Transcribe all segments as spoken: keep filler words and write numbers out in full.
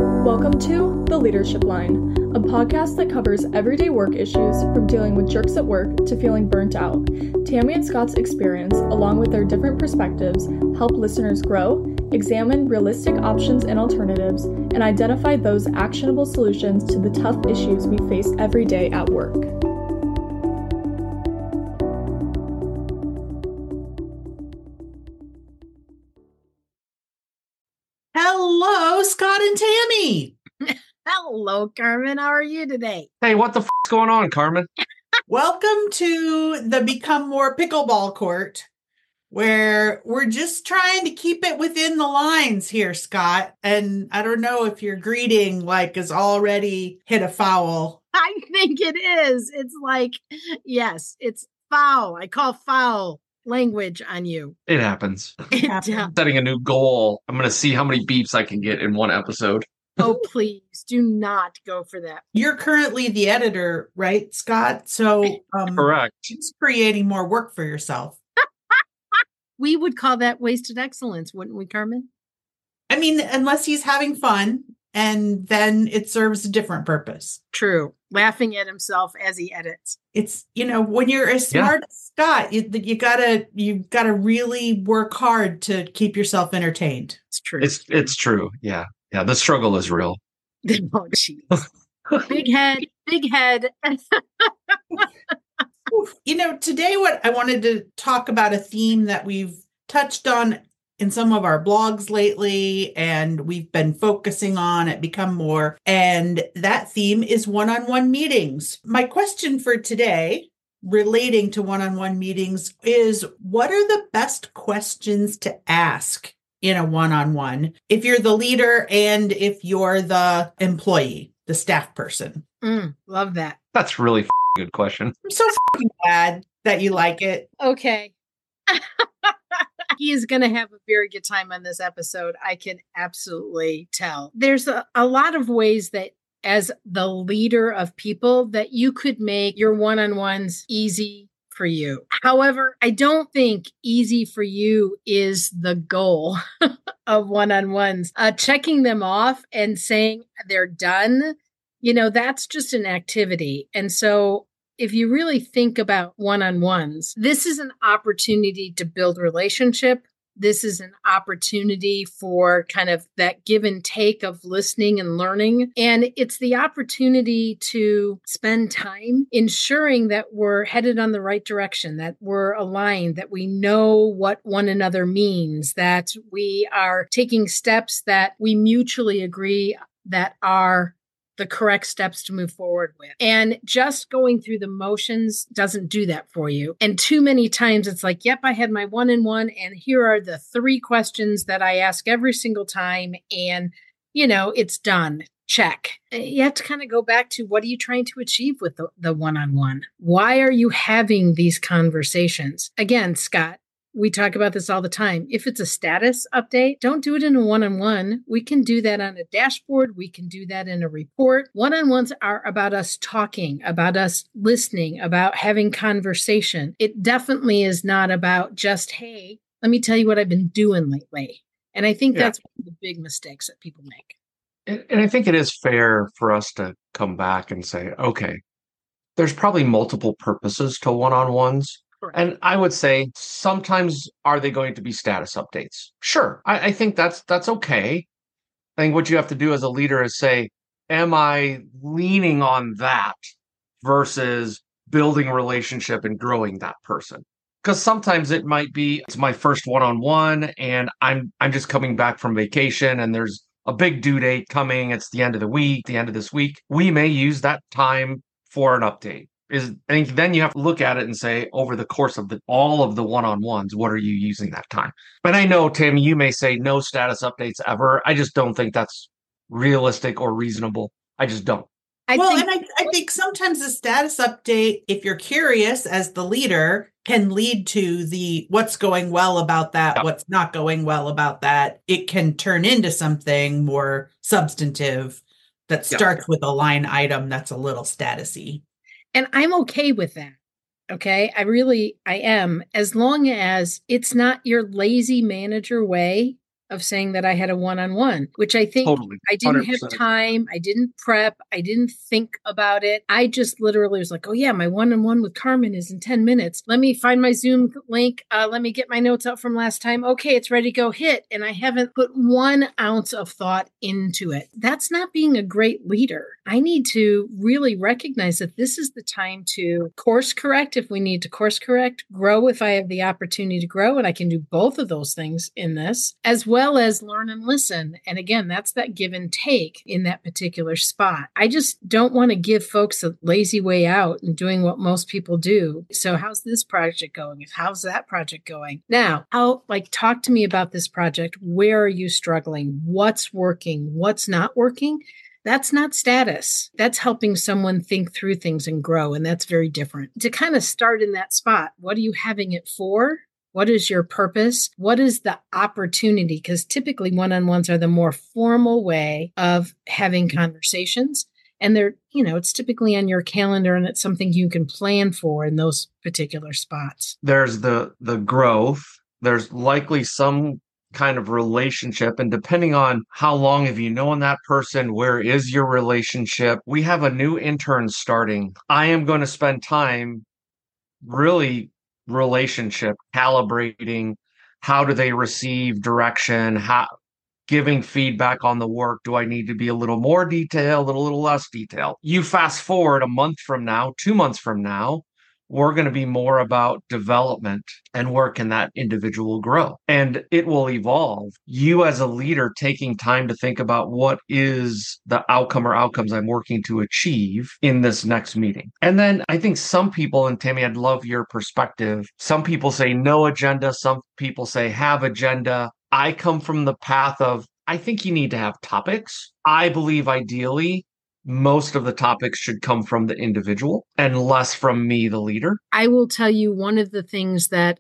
Welcome to The Leadership Line, a podcast that covers everyday work issues from dealing with jerks at work to feeling burnt out. Tammy and Scott's experience, along with their different perspectives, help listeners grow, examine realistic options and alternatives, and identify those actionable solutions to the tough issues we face every day at work. Hello, Scott and Tammy. Hello, Carmen. How are you today? Hey, what the f*** is going on, Carmen? Welcome to the Become More Pickleball Court, where we're just trying to keep it within the lines here, Scott. And I don't know if your greeting like has already hit a foul. I think it is. It's like, yes, it's foul. I call foul language on you. It happens. It happens. does. Setting a new goal. I'm going to see how many beeps I can get in one episode. Oh, please do not go for that. You're currently the editor, right, Scott? So um, Correct. it's creating more work for yourself. We would call that wasted excellence, wouldn't we, Carmen? I mean, unless he's having fun, and then it serves a different purpose. True. Laughing at himself as he edits. It's, you know, when you're as smart as Scott, you, you gotta, you gotta really work hard to keep yourself entertained. It's true. It's it's true. Yeah. Yeah. The struggle is real. Oh, jeez. Big head, big head. You know, today what I wanted to talk about a theme that we've touched on in some of our blogs lately, and we've been focusing on at Become More, and that theme is one-on-one meetings. My question for today, relating to one-on-one meetings, is what are the best questions to ask in a one-on-one if you're the leader and if you're the employee, the staff person? Mm, love that. That's really f- good question. I'm so f***ing glad that you like it. Okay. He is going to have a very good time on this episode. I can absolutely tell. There's a, a lot of ways that as the leader of people that you could make your one-on-ones easy for you. However, I don't think easy for you is the goal of one-on-ones. Uh, checking them off and saying they're done, you know, that's just an activity. And so if you really think about one-on-ones, this is an opportunity to build relationship. This is an opportunity for kind of that give and take of listening and learning. And it's the opportunity to spend time ensuring that we're headed on the right direction, that we're aligned, that we know what one another means, that we are taking steps that we mutually agree that are the correct steps to move forward with. And just going through the motions doesn't do that for you. And too many times it's like, yep, I had my one-on-one and here are the three questions that I ask every single time. And, you know, it's done. Check. You have to kind of go back to what are you trying to achieve with the, the one-on-one? Why are you having these conversations? Again, Scott, we talk about this all the time. If it's a status update, don't do it in a one-on-one. We can do that on a dashboard. We can do that in a report. One-on-ones are about us talking, about us listening, about having conversation. It definitely is not about just, hey, let me tell you what I've been doing lately. And I think Yeah. that's one of the big mistakes that people make. And, and I think it is fair for us to come back and say, okay, there's probably multiple purposes to one-on-ones. And I would say sometimes are they going to be status updates? Sure. I, I think that's that's okay. I think what you have to do as a leader is say, am I leaning on that versus building a relationship and growing that person? Because sometimes it might be it's my first one-on-one and I'm I'm just coming back from vacation and there's a big due date coming. It's the end of the week, the end of this week. We may use that time for an update. Is I think then you have to look at it and say, over the course of the all of the one-on-ones, what are you using that time? But I know, Tammy, you may say no status updates ever. I just don't think that's realistic or reasonable. I just don't. I well, think- and I, I think sometimes a status update, if you're curious as the leader, can lead to the what's going well about that, Yeah. what's not going well about that. It can turn into something more substantive that Yeah. starts with a line item that's a little statusy. And I'm okay with that. Okay. I really, I am, as long as it's not your lazy manager way of saying that I had a one-on-one, which I think Totally. I didn't one hundred percent. have time. I didn't prep. I didn't think about it. I just literally was like, oh yeah, my one-on-one with Carmen is in ten minutes. Let me find my Zoom link. Uh, let me get my notes out from last time. Okay, it's ready to go, hit. And I haven't put one ounce of thought into it. That's not being a great leader. I need to really recognize that this is the time to course correct if we need to course correct, grow if I have the opportunity to grow, and I can do both of those things in this, as well as learn and listen. And again, that's that give and take in that particular spot. I just don't want to give folks a lazy way out and doing what most people do. So how's this project going? How's that project going? Now, how, like, talk to me about this project. Where are you struggling? What's working? What's not working? That's not status. That's helping someone think through things and grow. And that's very different. To kind of start in that spot, what are you having it for? What is your purpose? What is the opportunity? Because typically one-on-ones are the more formal way of having conversations. And they're, you know, it's typically on your calendar and it's something you can plan for in those particular spots. There's the the growth. There's likely some kind of relationship, and depending on how long have you known that person, where is your relationship? We have a new intern starting. I am going to spend time really relationship calibrating. How do they receive direction? How giving feedback on the work? Do I need to be a little more detailed, a little less detailed? You fast forward a month from now, two months from now, we're going to be more about development and where can that individual grow. And it will evolve. You as a leader taking time to think about what is the outcome or outcomes I'm working to achieve in this next meeting. And then I think some people, and Tammy, I'd love your perspective. Some people say no agenda. Some people say have agenda. I come from the path of, I think you need to have topics. I believe ideally, most of the topics should come from the individual and less from me, the leader. I will tell you one of the things that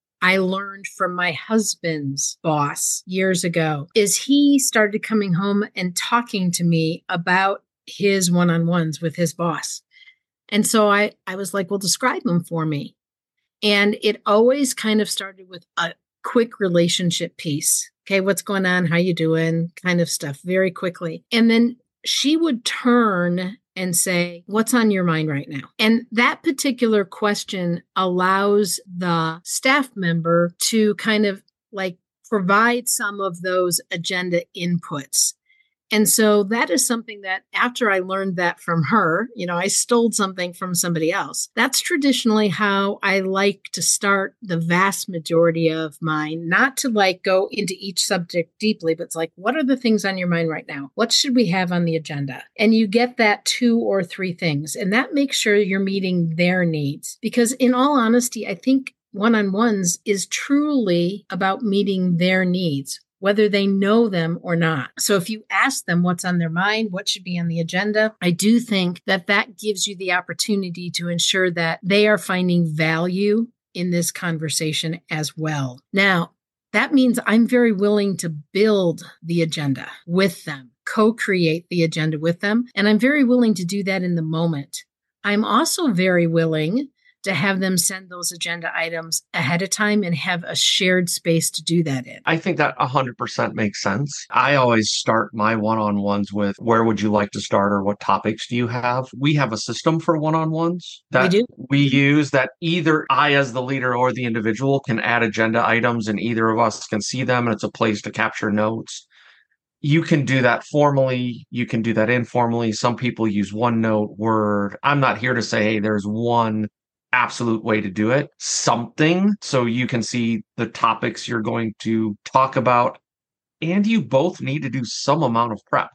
I learned from my husband's boss years ago is he started coming home and talking to me about his one-on-ones with his boss. And so I, I was like, well, describe them for me. And it always kind of started with a quick relationship piece. Okay, what's going on? How you doing? Kind of stuff very quickly. And then she would turn and say, what's on your mind right now? And that particular question allows the staff member to kind of like provide some of those agenda inputs. And so that is something that after I learned that from her, you know, I stole something from somebody else. That's traditionally how I like to start the vast majority of mine, not to like go into each subject deeply, but it's like, what are the things on your mind right now? What should we have on the agenda? And you get that two or three things, and that makes sure you're meeting their needs. Because in all honesty, I think one-on-ones is truly about meeting their needs, whether they know them or not. So if you ask them what's on their mind, what should be on the agenda, I do think that that gives you the opportunity to ensure that they are finding value in this conversation as well. Now, that means I'm very willing to build the agenda with them, co-create the agenda with them, and I'm very willing to do that in the moment. I'm also very willing to have them send those agenda items ahead of time and have a shared space to do that in. I think that one hundred percent makes sense. I always start my one-on-ones with, where would you like to start or what topics do you have? We have a system for one-on-ones that we, do. we use that either I as the leader or the individual can add agenda items and either of us can see them, and it's a place to capture notes. You can do that formally. You can do that informally. Some people use OneNote, Word. I'm not here to say, hey, there's one absolute way to do it. Something so you can see the topics you're going to talk about, and you both need to do some amount of prep.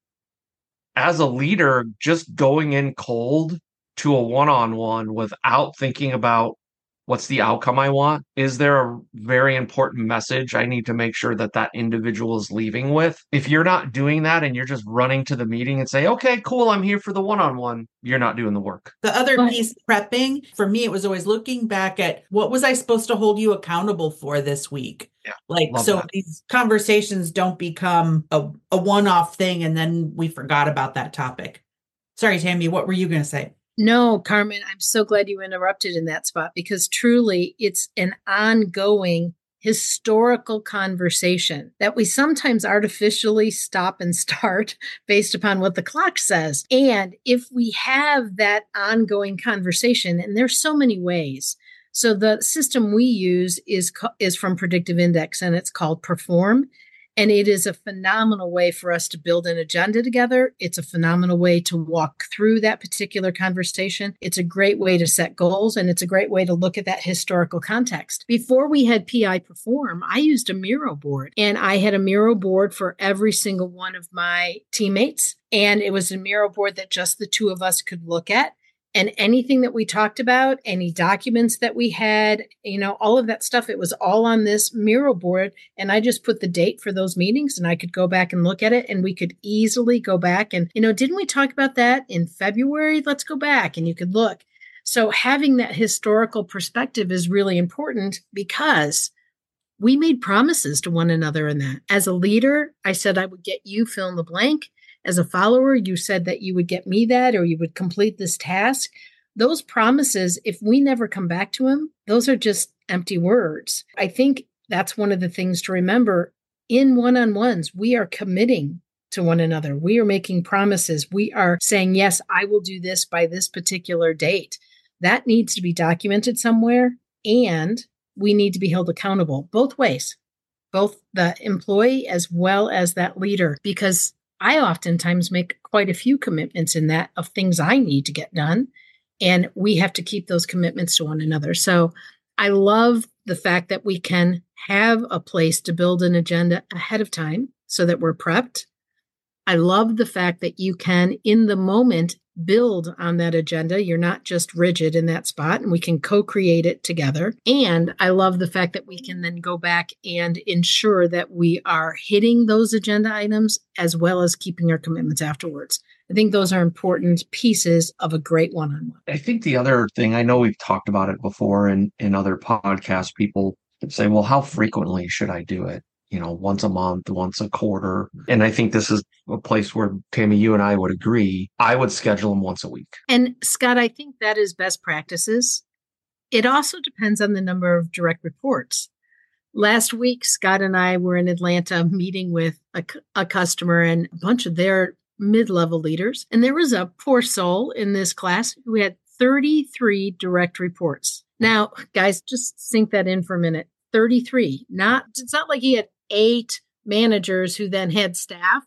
As a leader, just going in cold to a one-on-one without thinking about what's the outcome I want? Is there a very important message I need to make sure that that individual is leaving with? If you're not doing that and you're just running to the meeting and say, okay, cool, I'm here for the one-on-one, you're not doing the work. The other piece, prepping, for me, it was always looking back at what was I supposed to hold you accountable for this week? Yeah, like, so that. These conversations don't become a, a one-off thing and then we forgot about that topic. Sorry, Tammy, what were you going to say? No, Carmen, I'm so glad you interrupted in that spot, because truly it's an ongoing historical conversation that we sometimes artificially stop and start based upon what the clock says. And if we have that ongoing conversation, and there's so many ways. So the system we use is, is from Predictive Index, and it's called Perform. And it is a phenomenal way for us to build an agenda together. It's a phenomenal way to walk through that particular conversation. It's a great way to set goals, and it's a great way to look at that historical context. Before we had P I Perform, I used a Miro board, and I had a Miro board for every single one of my teammates. And it was a Miro board that just the two of us could look at. And anything that we talked about, any documents that we had, you know, all of that stuff, it was all on this Miro board. And I just put the date for those meetings, and I could go back and look at it, and we could easily go back and, you know, didn't we talk about that in February? Let's go back, and you could look. So having that historical perspective is really important because we made promises to one another in that. As a leader, I said I would get you fill in the blank. As a follower, you said that you would get me that, or you would complete this task. Those promises, if we never come back to them, those are just empty words. I think that's one of the things to remember. In one-on-ones, we are committing to one another. We are making promises. We are saying, yes, I will do this by this particular date. That needs to be documented somewhere, and we need to be held accountable both ways, both the employee as well as that leader, because I oftentimes make quite a few commitments in that of things I need to get done, and we have to keep those commitments to one another. So I love the fact that we can have a place to build an agenda ahead of time so that we're prepped. I love the fact that you can, in the moment, build on that agenda. You're not just rigid in that spot, and we can co-create it together. And I love the fact that we can then go back and ensure that we are hitting those agenda items as well as keeping our commitments afterwards. I think those are important pieces of a great one-on-one. I think the other thing, I know we've talked about it before in, in other podcasts, people say, well, how frequently should I do it? You know, once a month, once a quarter. And I think this is a place where, Tammy, you and I would agree. I would schedule them once a week. And Scott, I think that is best practices. It also depends on the number of direct reports. Last week, Scott and I were in Atlanta meeting with a, a customer and a bunch of their mid-level leaders. And there was a poor soul in this class who had thirty-three direct reports. Now, guys, just sink that in for a minute. thirty-three. Not, it's not like he had eight managers who then had staff.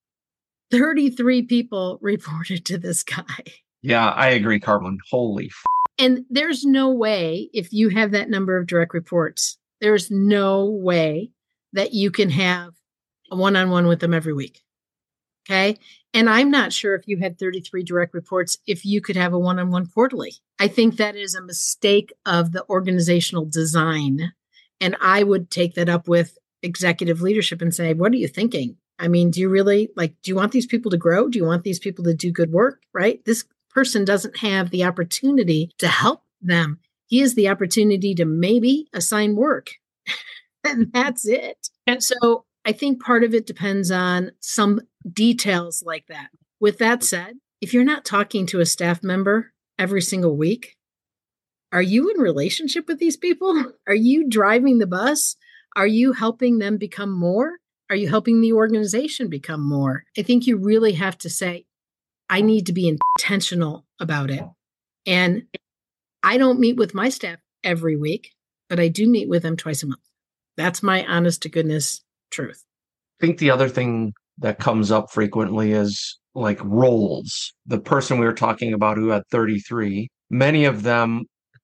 thirty-three people reported to this guy. Yeah, I agree, Carmen. Holy f- And there's no way, if you have that number of direct reports, there's no way that you can have a one-on-one with them every week. Okay. And I'm not sure if you had thirty-three direct reports, if you could have a one-on-one quarterly. I think that is a mistake of the organizational design. And I would take that up with executive leadership and say, what are you thinking? I mean, do you really like, do you want these people to grow? Do you want these people to do good work? Right? This person doesn't have the opportunity to help them. He has the opportunity to maybe assign work. And that's it. And so I think part of it depends on some details like that. With that said, if you're not talking to a staff member every single week, are you in relationship with these people? Are you driving the bus? Are you helping them become more? Are you helping the organization become more? I think you really have to say, I need to be intentional about it. And I don't meet with my staff every week, but I do meet with them twice a month. That's my honest to goodness truth. I think the other thing that comes up frequently is like roles. The person we were talking about who had thirty-three, many of them,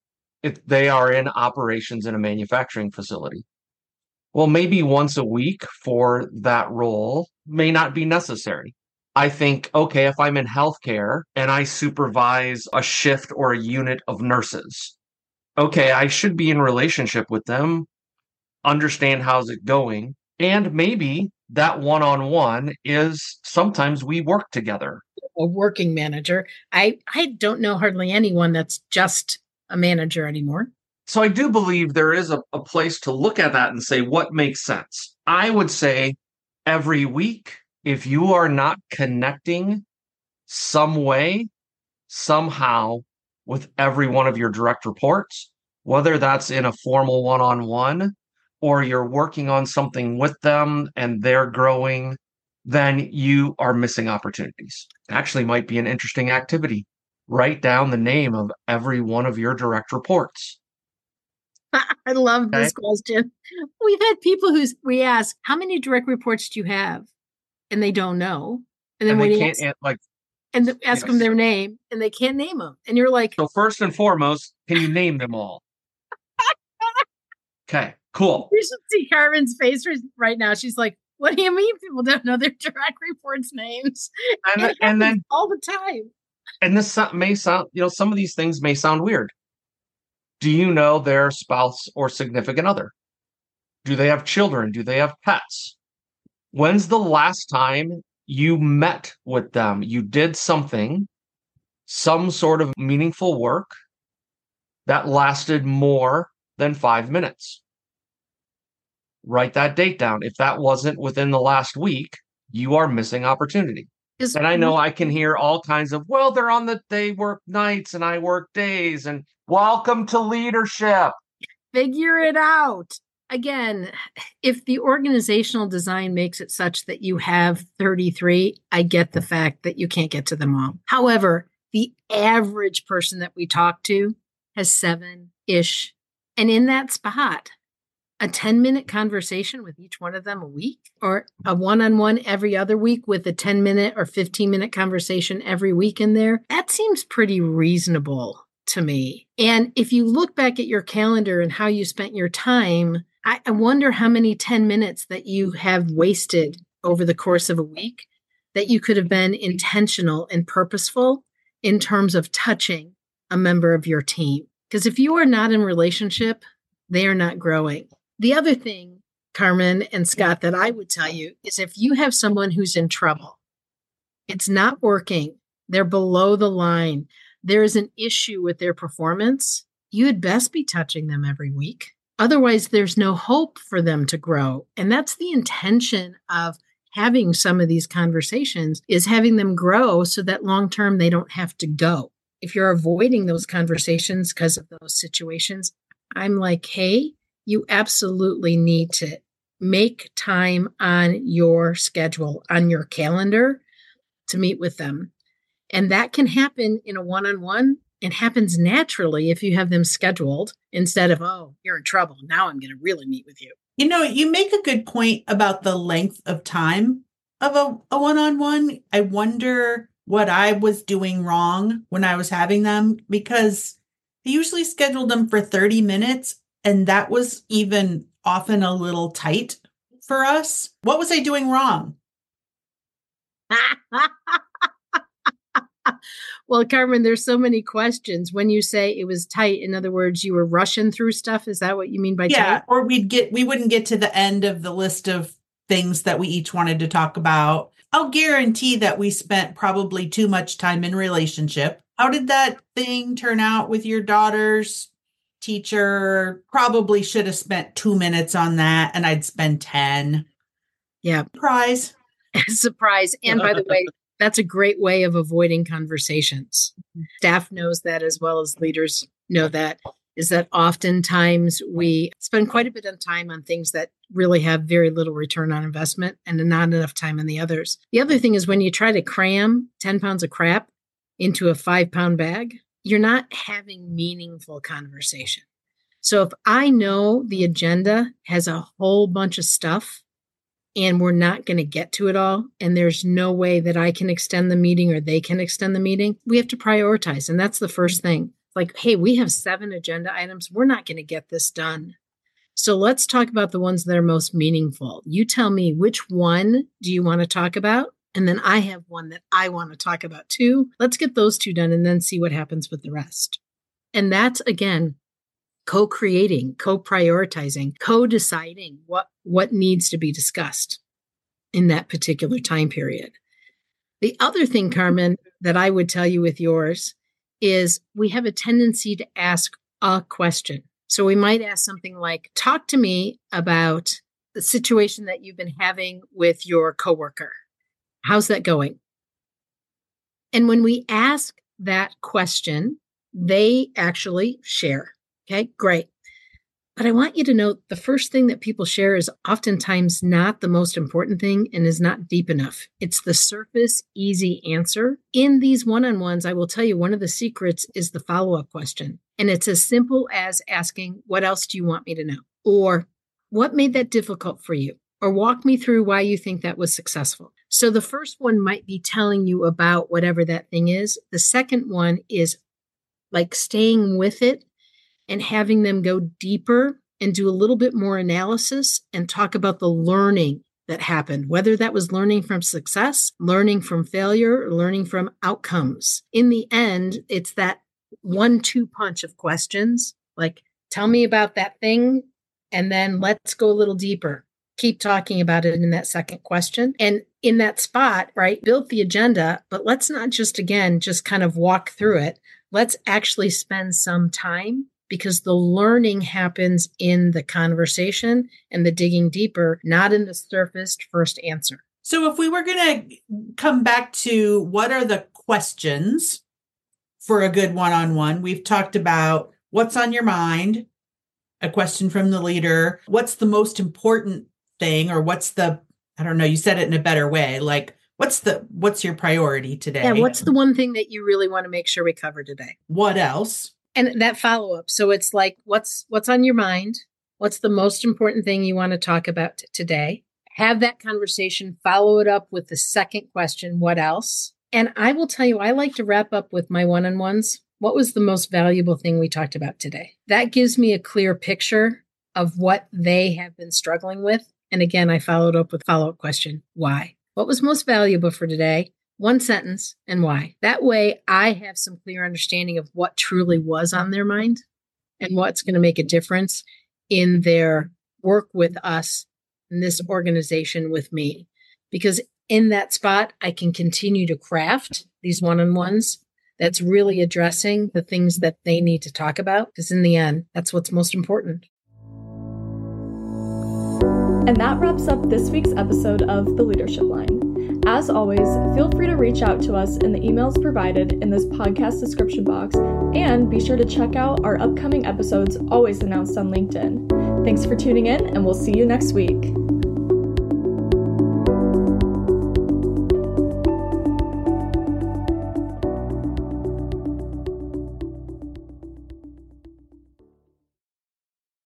if they are in operations in a manufacturing facility. Well, maybe once a week for that role may not be necessary. I think, okay, if I'm in healthcare and I supervise a shift or a unit of nurses, okay, I should be in relationship with them, understand how's it going, and maybe that one-on-one is sometimes we work together. A working manager. I, I don't know hardly anyone that's just a manager anymore. So I do believe there is a, a place to look at that and say, what makes sense? I would say every week, if you are not connecting some way, somehow with every one of your direct reports, whether that's in a formal one-on-one or you're working on something with them and they're growing, then you are missing opportunities. It actually might be an interesting activity. Write down the name of every one of your direct reports. I love this Okay. question. We've had people who we ask, how many direct reports do you have? And they don't know. And then And when they you can't ask, an- like and th- ask them yes. their name and they can't name them. And you're like, So first and foremost, can you name them all? Okay, cool. you should see Carmen's face right now. She's like, what do you mean people don't know their direct reports' names? And, It th- and then all the time. and this so- may sound, you know, some of these things may sound weird. Do you know their spouse or significant other? Do they have children? Do they have pets? When's the last time you met with them? You did something, some sort of meaningful work that lasted more than five minutes. Write that date down. If that wasn't within the last week, you are missing opportunity. And I know I can hear all kinds of, well, they're on the, they work nights and I work days, and welcome to leadership. Figure it out. Again, if the organizational design makes it such that you have thirty-three, I get the fact that you can't get to them all. However, the average person that we talk to has seven-ish. And in that spot, a ten-minute conversation with each one of them a week, or a one-on-one every other week with a ten-minute or fifteen-minute conversation every week in there, that seems pretty reasonable to me. And if you look back at your calendar and how you spent your time, I, I wonder how many ten minutes that you have wasted over the course of a week that you could have been intentional and purposeful in terms of touching a member of your team. Because if you are not in relationship, they are not growing. The other thing, Carmen and Scott, that I would tell you is if you have someone who's in trouble, it's not working, they're below the line, there is an issue with their performance, you had best be touching them every week. Otherwise, there's no hope for them to grow. And that's the intention of having some of these conversations, is having them grow so that long-term they don't have to go. If you're avoiding those conversations because of those situations, I'm like, hey, you absolutely need to make time on your schedule, on your calendar to meet with them. And that can happen in a one-on-one. It happens naturally if you have them scheduled instead of, oh, you're in trouble. Now I'm going to really meet with you. You know, you make a good point about the length of time of a, a one-on-one. I wonder what I was doing wrong when I was having them, because I usually scheduled them for thirty minutes. And that was even often a little tight for us. What was I doing wrong? Well, Carmen, there's so many questions. When you say it was tight, in other words, you were rushing through stuff. Is that what you mean by yeah, tight? Or we'd get, we wouldn't get to the end of the list of things that we each wanted to talk about. I'll guarantee that we spent probably too much time in relationship. How did that thing turn out with your daughter's teacher? Probably should have spent two minutes on that, and I'd spend ten. Yeah. Surprise. Surprise. And by the way, that's a great way of avoiding conversations. Staff knows that as well as leaders know that, is that oftentimes we spend quite a bit of time on things that really have very little return on investment and not enough time on the others. The other thing is when you try to cram ten pounds of crap into a five pound bag, you're not having meaningful conversation. So if I know the agenda has a whole bunch of stuff and we're not going to get to it all, and there's no way that I can extend the meeting or they can extend the meeting, we have to prioritize. And that's the first thing. Like, hey, we have seven agenda items. We're not going to get this done. So let's talk about the ones that are most meaningful. You tell me, which one do you want to talk about? And then I have one that I want to talk about too. Let's get those two done and then see what happens with the rest. And that's, again, co-creating, co-prioritizing, co-deciding what, what needs to be discussed in that particular time period. The other thing, Carmen, that I would tell you with yours is we have a tendency to ask a question. So we might ask something like, talk to me about the situation that you've been having with your coworker. How's that going? And when we ask that question, they actually share. Okay, great. But I want you to know the first thing that people share is oftentimes not the most important thing and is not deep enough. It's the surface, easy answer. In these one-on-ones, I will tell you one of the secrets is the follow-up question. And it's as simple as asking, what else do you want me to know? Or what made that difficult for you? Or walk me through why you think that was successful. So the first one might be telling you about whatever that thing is. The second one is like staying with it and having them go deeper and do a little bit more analysis and talk about the learning that happened, whether that was learning from success, learning from failure, or learning from outcomes. In the end, it's that one two punch of questions, like, tell me about that thing, and then let's go a little deeper. Keep talking about it in that second question. And in that spot, right, build the agenda, but let's not just, again, just kind of walk through it. Let's actually spend some time, because the learning happens in the conversation and the digging deeper, not in the surfaced first answer. So if we were going to come back to what are the questions for a good one-on-one, we've talked about what's on your mind, a question from the leader, what's the most important thing, or what's the, I don't know, you said it in a better way, like, what's the, what's your priority today? Yeah, what's the one thing that you really want to make sure we cover today? What else? And that follow-up. So it's like, what's what's on your mind? What's the most important thing you want to talk about t- today? Have that conversation, follow it up with the second question, what else? And I will tell you, I like to wrap up with my one-on-ones. What was the most valuable thing we talked about today? That gives me a clear picture of what they have been struggling with. And again, I followed up with follow-up question, why? What was most valuable for today? One sentence, and why. That way I have some clear understanding of what truly was on their mind and what's going to make a difference in their work with us in this organization with me. Because in that spot, I can continue to craft these one-on-ones that's really addressing the things that they need to talk about. Because in the end, that's what's most important. And that wraps up this week's episode of The Leadership Line. As always, feel free to reach out to us in the emails provided in this podcast description box, and be sure to check out our upcoming episodes always announced on LinkedIn. Thanks for tuning in, and we'll see you next week.